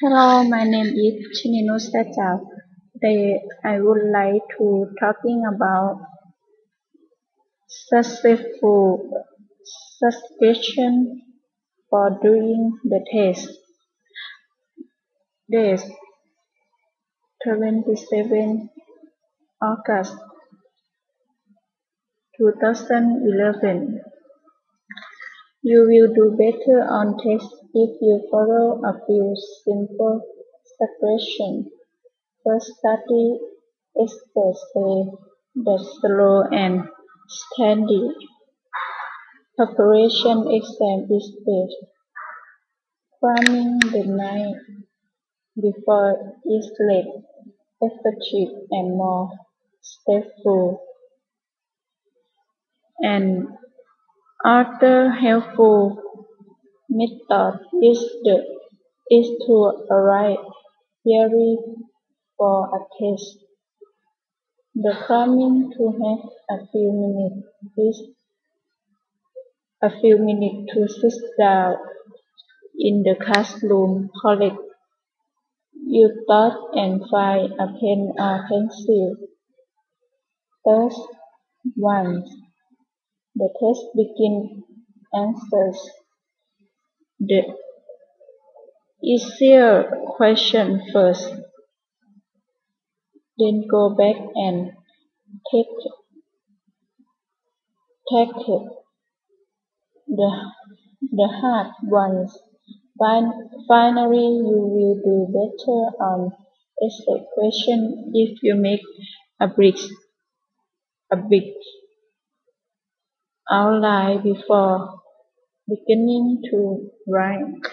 Hello, my name is Chininu Sajao. Today I would like to talking about successful suggestion for doing the test. Date 27 August 2011. You will do better on tests if you follow a few simple suggestions. First, study experts say that slow and steady preparation exam is best. Cramming the night before is less effective and more stressful. An other helpful method is to write theory for a test. The cramming to have a few minutes to sit down in the classroom, collect your thoughts and find a pen or pencil. First, once the test begins, answers the easier question first, then go back and take tackle the hard ones. Finally, you will do better on essay question if you make a big, a big outline before beginning to write.